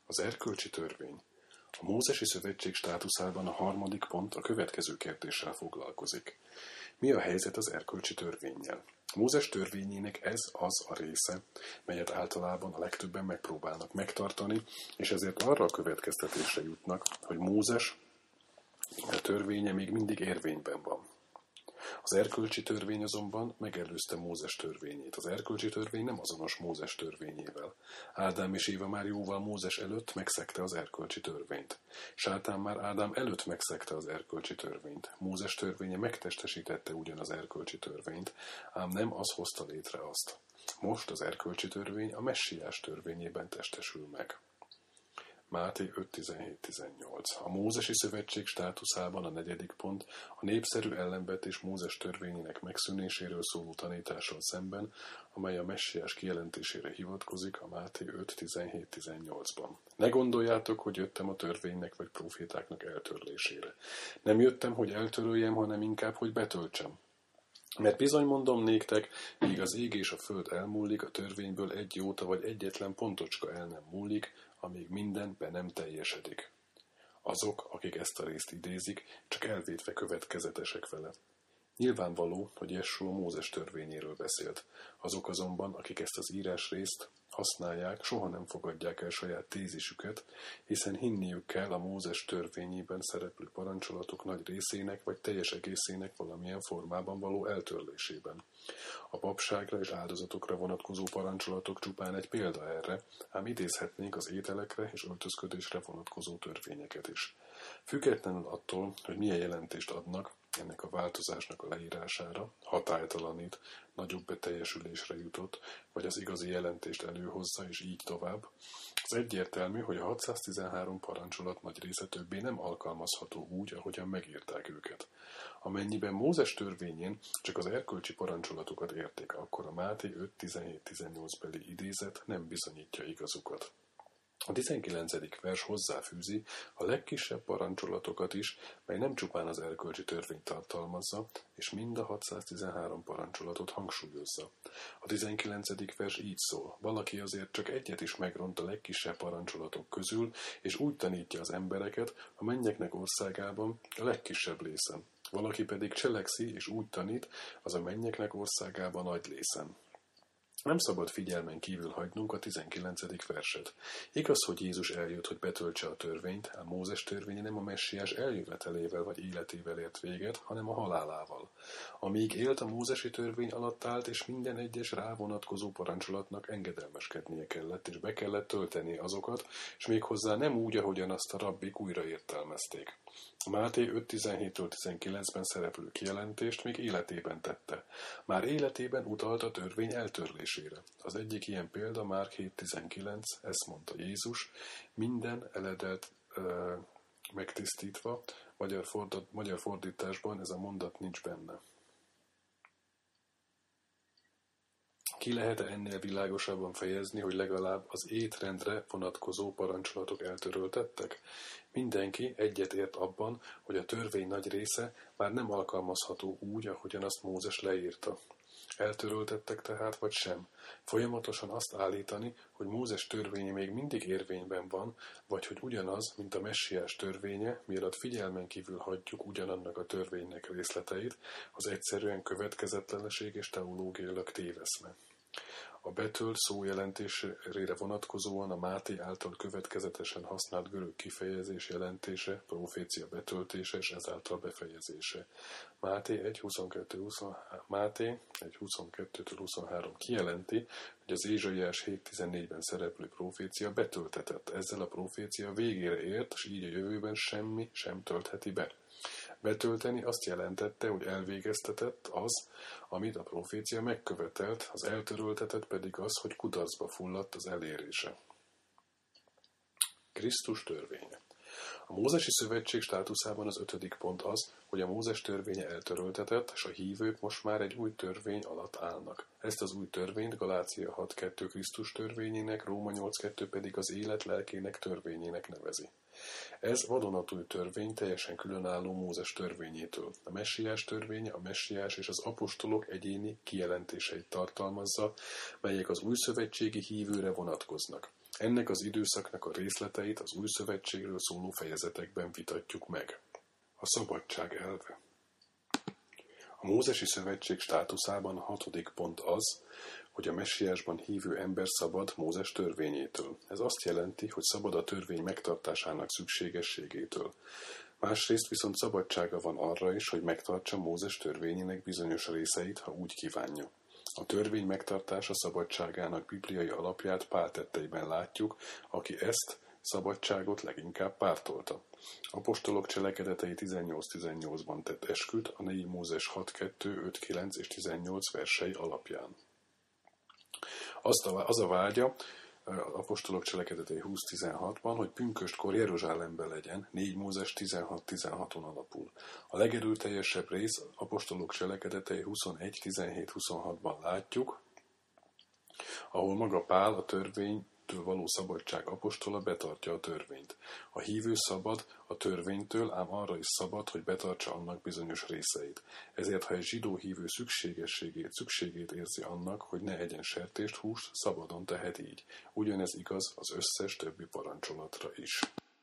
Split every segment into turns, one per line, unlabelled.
Az erkölcsi törvény. A Mózesi Szövetség státuszában a harmadik pont a következő kérdéssel foglalkozik. Mi a helyzet az erkölcsi törvénnyel? Mózes törvényének ez az a része, melyet általában a legtöbben megpróbálnak megtartani, és ezért arra a következtetésre jutnak, hogy Mózes törvénye még mindig érvényben van. Az erkölcsi törvény azonban megelőzte Mózes törvényét. Az erkölcsi törvény nem azonos Mózes törvényével. Ádám és Éva már jóval Mózes előtt megszegte az erkölcsi törvényt. Sátán már Ádám előtt megszegte az erkölcsi törvényt. Mózes törvénye megtestesítette ugyan az erkölcsi törvényt, ám nem az hozta létre azt. Most az erkölcsi törvény a messiás törvényében testesül meg. Máté 5.17-18. A Mózesi Szövetség státuszában a negyedik pont a népszerű ellenvetés Mózes törvényének megszűnéséről szóló tanítással szemben, amely a messiás kijelentésére hivatkozik a Máté 5.17-18-ban. Ne gondoljátok, hogy jöttem a törvénynek vagy profétáknak eltörlésére. Nem jöttem, hogy eltöröljem, hanem inkább, hogy betöltsem. Mert bizony mondom néktek, míg az ég és a föld elmúlik, a törvényből egy jóta vagy egyetlen pontocska el nem múlik, amíg minden be nem teljesedik. Azok, akik ezt a részt idézik, csak elvétve következetesek vele. Nyilvánvaló, hogy Jessua Mózes törvényéről beszélt. Azok azonban, akik ezt az írás részt használják, soha nem fogadják el saját tézisüket, hiszen hinniük kell a Mózes törvényében szereplő parancsolatok nagy részének vagy teljes egészének valamilyen formában való eltörlésében. A papságra és áldozatokra vonatkozó parancsolatok csupán egy példa erre, ám idézhetnénk az ételekre és öltözködésre vonatkozó törvényeket is. Függetlenül attól, hogy milyen jelentést adnak ennek a változásnak a leírására, hatálytalanít, nagyobb beteljesülésre jutott, vagy az igazi jelentést előhozza, és így tovább, az egyértelmű, hogy a 613 parancsolat nagy része többé nem alkalmazható úgy, ahogyan megírták őket. Amennyiben Mózes törvényén csak az erkölcsi parancsolatokat érték, akkor a Máté 5.17-18 beli idézet nem bizonyítja igazukat. A 19. vers hozzáfűzi a legkisebb parancsolatokat is, mely nem csupán az erkölcsi törvényt tartalmazza, és mind a 613 parancsolatot hangsúlyozza. A 19. vers így szól: valaki azért csak egyet is megront a legkisebb parancsolatok közül, és úgy tanítja az embereket a mennyeknek országában a legkisebb lészen. Valaki pedig cselekszi, és úgy tanít, az a mennyeknek országában nagy lészen. Nem szabad figyelmen kívül hagynunk a 19. verset. Igaz, hogy Jézus eljött, hogy betöltse a törvényt, ám Mózes törvénye nem a messiás eljövetelével vagy életével ért véget, hanem a halálával. Amíg élt, a mózesi törvény alatt állt, és minden egyes rá vonatkozó parancsolatnak engedelmeskednie kellett, és be kellett tölteni azokat, és méghozzá nem úgy, ahogyan azt a rabbik újra értelmezték. A Máté 5.17-19-ben szereplő kijelentést még életében tette. Már életében utalt a törvény eltörlésére. Az egyik ilyen példa Márk 7.19, ezt mondta Jézus, minden eledelt megtisztítva, magyar fordításban ez a mondat nincs benne. Ki lehet-e ennél világosabban fejezni, hogy legalább az étrendre vonatkozó parancsolatok eltöröltettek? Mindenki egyet ért abban, hogy a törvény nagy része már nem alkalmazható úgy, ahogyan azt Mózes leírta. Eltöröltettek tehát, vagy sem? Folyamatosan azt állítani, hogy Mózes törvénye még mindig érvényben van, vagy hogy ugyanaz, mint a messiás törvénye, mielőtt figyelmen kívül hagyjuk ugyanannak a törvénynek részleteit, az egyszerűen következetlenség és teológiailag téveszme. A betölt szó jelentésére vonatkozóan a Máté által következetesen használt görög kifejezés jelentése, profécia betöltése és ezáltal befejezése. Máté 1.22-23 kijelenti, hogy az Ézsaiás 7.14-ben szereplő profécia betöltetett. Ezzel a profécia végére ért, és így a jövőben semmi sem töltheti be. Betölteni azt jelentette, hogy elvégeztetett az, amit a profécia megkövetelt, az eltöröltetett pedig az, hogy kudarcba fulladt az elérése. Krisztus törvénye. A Mózesi Szövetség státuszában az 5. pont az, hogy a Mózes törvénye eltöröltetett, és a hívők most már egy új törvény alatt állnak. Ezt az új törvényt Galácia 6.2 Krisztus törvényének, Róma 8.2 pedig az élet lelkének törvényének nevezi. Ez vadonatúj törvény teljesen különálló Mózes törvényétől. A messiás törvénye a messiás és az apostolok egyéni kijelentéseit tartalmazza, melyek az újszövetségi hívőre vonatkoznak. Ennek az időszaknak a részleteit az új szövetségről szóló fejezetekben vitatjuk meg. A szabadság elve. A mózesi szövetség státuszában a 6. pont az, hogy a messiásban hívő ember szabad Mózes törvényétől. Ez azt jelenti, hogy szabad a törvény megtartásának szükségességétől. Másrészt viszont szabadsága van arra is, hogy megtartsa Mózes törvényének bizonyos részeit, ha úgy kívánja. A törvény megtartása szabadságának bibliai alapját Pál tetteiben látjuk, aki ezt szabadságot leginkább pártolta. Apostolok cselekedetei 18-18-ban tett esküt a 4 Mózes 6.2, 5.9 és 18 versei alapján. Az a vágya Apostolok cselekedetei 20.16-ban, hogy pünköstkor Jeruzsálemben legyen, 4 Mózes 16.16-on alapul. A legerőteljesebb rész Apostolok cselekedetei 21.17-26-ban látjuk, ahol maga Pál a törvénytől való szabadság apostola betartja a törvényt. A hívő szabad a törvénytől, ám arra is szabad, hogy betartsa annak bizonyos részeit. Ezért, ha egy zsidó hívő szükségét érzi annak, hogy ne egyen sertést, húst, szabadon tehet így. Ugyanez igaz az összes többi parancsolatra is.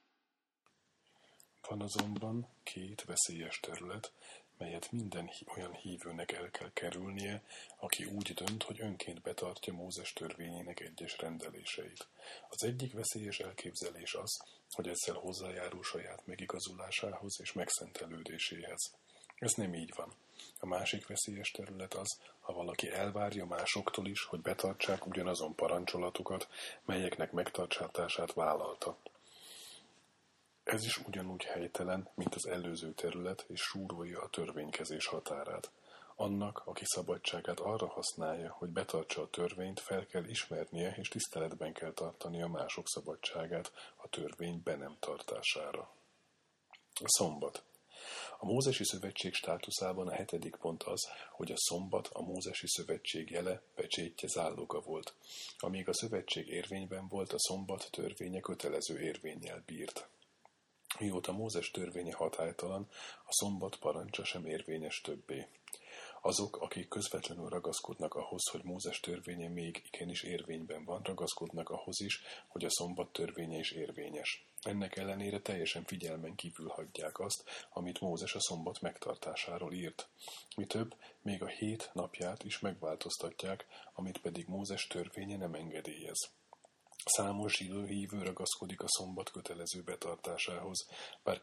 Van azonban 2 veszélyes terület, melyet minden olyan hívőnek el kell kerülnie, aki úgy dönt, hogy önként betartja Mózes törvényének egyes rendeléseit. Az egyik veszélyes elképzelés az, hogy ezzel hozzájárul saját megigazulásához és megszentelődéséhez. Ez nem így van. A másik veszélyes terület az, ha valaki elvárja másoktól is, hogy betartsák ugyanazon parancsolatokat, melyeknek megtartását vállalta. Ez is ugyanúgy helytelen, mint az előző terület, és súrolja a törvénykezés határát. Annak, aki szabadságát arra használja, hogy betartsa a törvényt, fel kell ismernie és tiszteletben kell tartania mások szabadságát a törvény be nem tartására. A szombat. A Mózesi Szövetség státuszában a 7. pont az, hogy a szombat a Mózesi Szövetség jele, pecsétje, záloga volt. Amíg a szövetség érvényben volt, a szombat törvénye kötelező érvénnyel bírt. Mióta Mózes törvénye hatálytalan, a szombat parancsa sem érvényes többé. Azok, akik közvetlenül ragaszkodnak ahhoz, hogy Mózes törvénye még igenis érvényben van, ragaszkodnak ahhoz is, hogy a szombat törvénye is érvényes. Ennek ellenére teljesen figyelmen kívül hagyják azt, amit Mózes a szombat megtartásáról írt. Mi több, még a 7 napját is megváltoztatják, amit pedig Mózes törvénye nem engedélyez. Számos zsidó hívő ragaszkodik a szombat kötelező betartásához, bár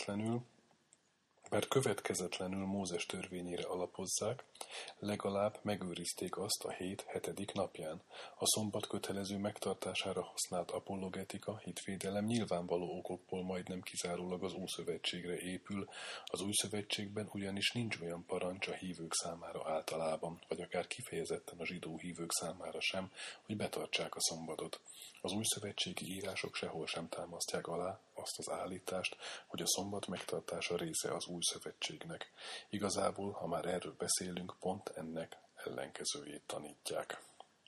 következetlenül Mózes törvényére alapozzák, legalább megőrizték azt a 7. napján. A szombat kötelező megtartására használt apologetika, hitvédelem nyilvánvaló okokból majdnem kizárólag az Ószövetségre épül, az Új Szövetségben ugyanis nincs olyan parancs a hívők számára általában, vagy akár kifejezetten a zsidó hívők számára sem, hogy betartsák a szombatot. Az új szövetségi írások sehol sem támasztják alá azt az állítást, hogy a szombat megtartása része az új szövetségnek. Igazából, ha már erről beszélünk, pont ennek ellenkezőjét tanítják.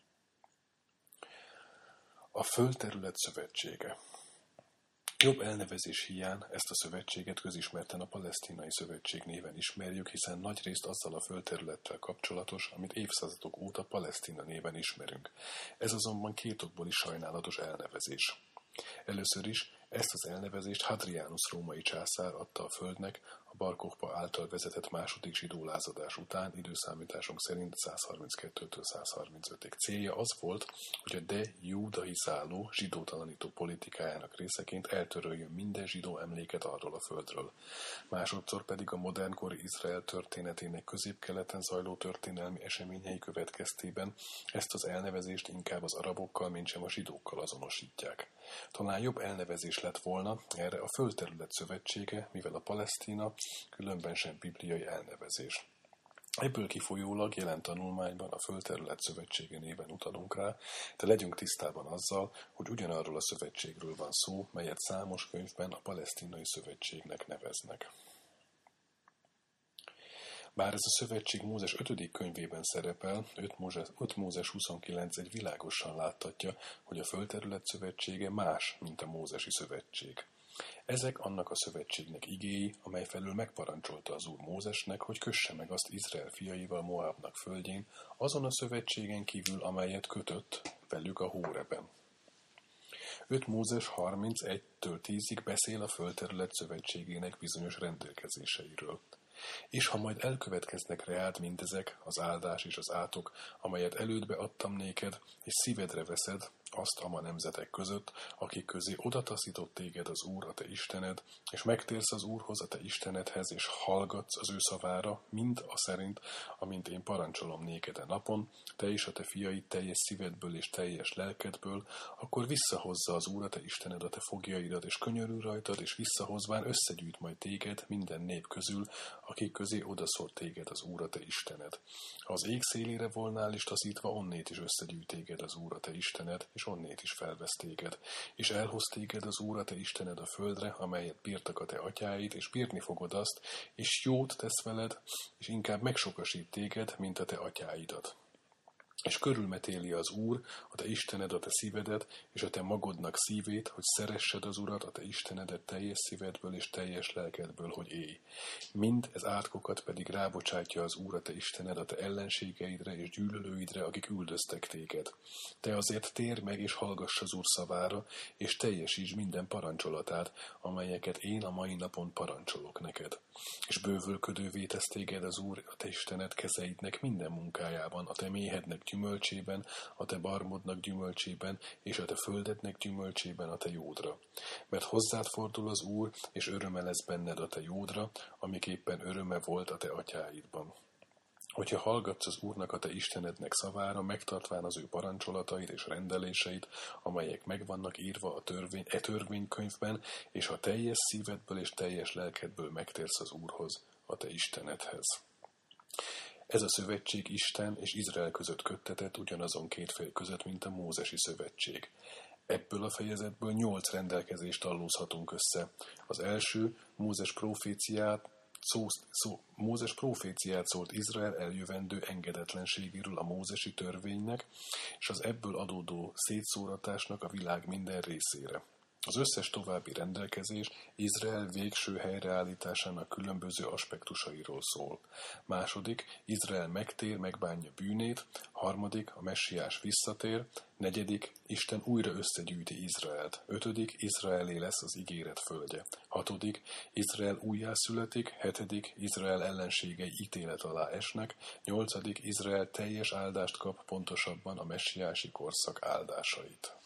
A földterület szövetsége. Jobb elnevezés hiány ezt a szövetséget közismerten a Palesztinai Szövetség néven ismerjük, hiszen nagyrészt azzal a földterülettel kapcsolatos, amit évszázadok óta Palesztina néven ismerünk. Ez azonban 2 okból is sajnálatos elnevezés. Először is ezt az elnevezést Hadrianus római császár adta a földnek a Bar Kokhba által vezetett második zsidó lázadás után, időszámításunk szerint 132-től 135-ig. Célja az volt, hogy a dejudaizáló zsidótalanító politikájának részeként eltöröljön minden zsidó emléket arról a földről. Másodszor pedig a modernkori Izrael történetének közép-keleten zajló történelmi eseményei következtében ezt az elnevezést inkább az arabokkal, mintsem a zsidókkal azonosítják. Talán jobb elnevezés lett volna erre a földterület szövetsége, mivel a Palesztina különben sem bibliai elnevezés. Ebből kifolyólag jelen tanulmányban a földterület szövetsége néven utalunk rá, de legyünk tisztában azzal, hogy ugyanarról a szövetségről van szó, melyet számos könyvben a Palesztinai Szövetségnek neveznek. Bár ez a szövetség Mózes 5. könyvében szerepel, 5 Mózes 29 egy világosan láttatja, hogy a földterület szövetsége más, mint a mózesi szövetség. Ezek annak a szövetségnek igéi, amely felül megparancsolta az Úr Mózesnek, hogy kösse meg azt Izrael fiaival Moabnak földjén, azon a szövetségen kívül, amelyet kötött velük a Hóreben. 5 Mózes 31-től 10-ig beszél a földterület szövetségének bizonyos rendelkezéseiről. És ha majd elkövetkeznek reád mindezek, az áldás és az átok, amelyet elődbe adtam néked, és szívedre veszed azt ama nemzetek között, akik közé odataszított téged az Úr, a te Istened, és megtérsz az Úrhoz, a te Istenedhez, és hallgatsz az ő szavára, mind a szerint, amint én parancsolom néked a napon, te és a te fiaid teljes szívedből és teljes lelkedből, akkor visszahozza az Úr, a te Istened a te foglyaidat, és könyörül rajtad, és visszahozván összegyűjt majd téged minden nép közül, akik közé odaszólt téged az Úr, a te Istened. Ha az ég szélére volnál is taszítva, onnét is összegyűjt téged az Úr, a te Istened, és onnét is felvesz téged. És elhoz téged az Úr, a te Istened a földre, amelyet bírtak a te atyáid, és bírni fogod azt, és jót tesz veled, és inkább megsokasít téged, mint a te atyáidat. És körülmetéli az Úr, a te Istened a te szívedet, és a te magodnak szívét, hogy szeressed az Urat, a te Istenedet teljes szívedből és teljes lelkedből, hogy élj. Mind ez átkokat pedig rábocsátja az Úr, a te Istened a te ellenségeidre és gyűlölőidre, akik üldöztek téged. Te azért térj meg és hallgass az Úr szavára, és teljesítsd minden parancsolatát, amelyeket én a mai napon parancsolok neked. És bővölködővé tesz téged az Úr, a te Istened kezeidnek minden munkájában, a te méhednek gyümölcsében, a te barmodnak gyümölcsében, és a te földednek gyümölcsében a te jódra. Mert hozzád fordul az Úr, és öröme lesz benned a te jódra, amiképpen öröme volt a te atyáidban. Hogyha hallgatsz az Úrnak a te Istenednek szavára, megtartván az ő parancsolatait és rendeléseit, amelyek megvannak írva a törvénykönyvben, és ha teljes szívedből és teljes lelkedből megtérsz az Úrhoz, a te Istenedhez. Ez a szövetség Isten és Izrael között köttetett ugyanazon két fél között, mint a mózesi szövetség. Ebből a fejezetből 8 rendelkezést tallózhatunk össze. Az első Mózes próféciát szólt Izrael eljövendő engedetlenségéről a mózesi törvénynek, és az ebből adódó szétszóratásnak a világ minden részére. Az összes további rendelkezés Izrael végső helyreállításának különböző aspektusairól szól. Második, Izrael megtér, megbánja bűnét. Harmadik, a messiás visszatér. Negyedik, Isten újra összegyűjti Izraelt. Ötödik, Izraelé lesz az ígéret földje. Hatodik, Izrael újjászületik. Hetedik, Izrael ellenségei ítélet alá esnek. Nyolcadik, Izrael teljes áldást kap, pontosabban a messiási korszak áldásait.